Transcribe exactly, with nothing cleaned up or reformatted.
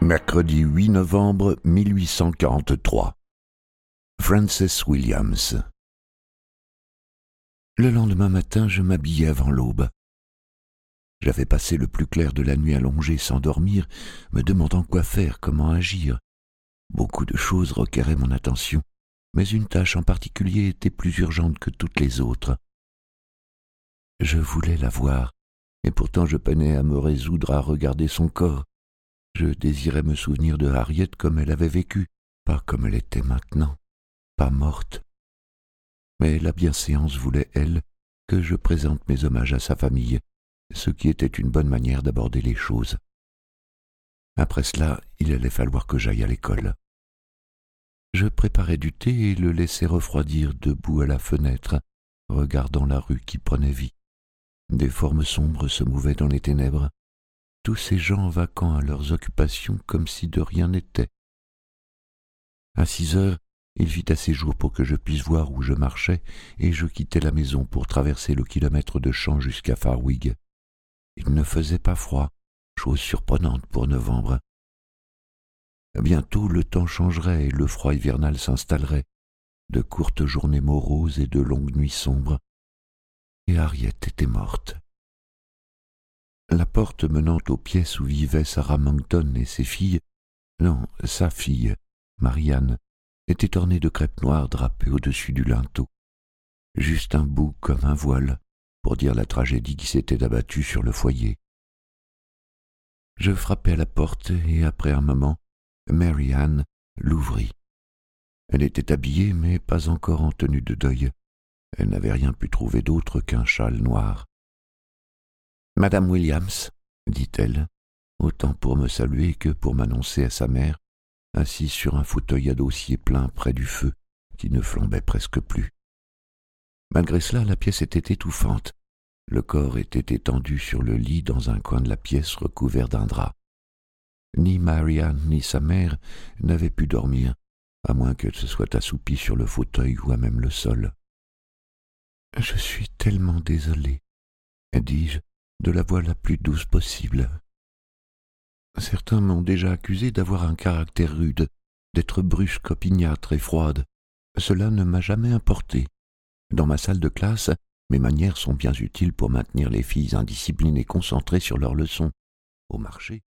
Mercredi huit novembre mille huit cent quarante-trois. Frances Williams. Le lendemain matin, je m'habillai avant l'aube. J'avais passé le plus clair de la nuit allongée sans dormir, me demandant quoi faire, comment agir. Beaucoup de choses requéraient mon attention, mais une tâche en particulier était plus urgente que toutes les autres. Je voulais la voir, et pourtant je peinais à me résoudre à regarder son corps. Je désirais me souvenir de Harriet comme elle avait vécu, pas comme elle était maintenant, pas morte. Mais la bienséance voulait, elle, que je présente mes hommages à sa famille, ce qui était une bonne manière d'aborder les choses. Après cela, il allait falloir que j'aille à l'école. Je préparai du thé et le laissai refroidir debout à la fenêtre, regardant la rue qui prenait vie. Des formes sombres se mouvaient dans les ténèbres, tous ces gens vaquant à leurs occupations comme si de rien n'était. À six heures, il fit assez jour pour que je puisse voir où je marchais, et je quittai la maison pour traverser le kilomètre de champs jusqu'à Farwig. Il ne faisait pas froid, chose surprenante pour novembre. Bientôt le temps changerait et le froid hivernal s'installerait, de courtes journées moroses et de longues nuits sombres. Et Harriet était morte. La porte menant aux pièces où vivaient Sarah Monkton et ses filles, non, sa fille, Marianne, était ornée de crêpe noire drapée au-dessus du linteau. Juste un bout comme un voile, pour dire la tragédie qui s'était abattue sur le foyer. Je frappai à la porte et après un moment, Mary Ann l'ouvrit. Elle était habillée, mais pas encore en tenue de deuil. Elle n'avait rien pu trouver d'autre qu'un châle noir. « Madame Williams, » dit-elle, autant pour me saluer que pour m'annoncer à sa mère, assise sur un fauteuil à dossier plein près du feu, qui ne flambait presque plus. Malgré cela, la pièce était étouffante. Le corps était étendu sur le lit dans un coin de la pièce recouvert d'un drap. Ni Marianne ni sa mère n'avaient pu dormir, à moins qu'elles se soient assoupies sur le fauteuil ou à même le sol. « Je suis tellement désolée, » dis-je, de la voix la plus douce possible. Certains m'ont déjà accusé d'avoir un caractère rude, d'être brusque, opiniâtre et froide. Cela ne m'a jamais importé. Dans ma salle de classe, mes manières sont bien utiles pour maintenir les filles indisciplinées concentrées sur leurs leçons. Au marché,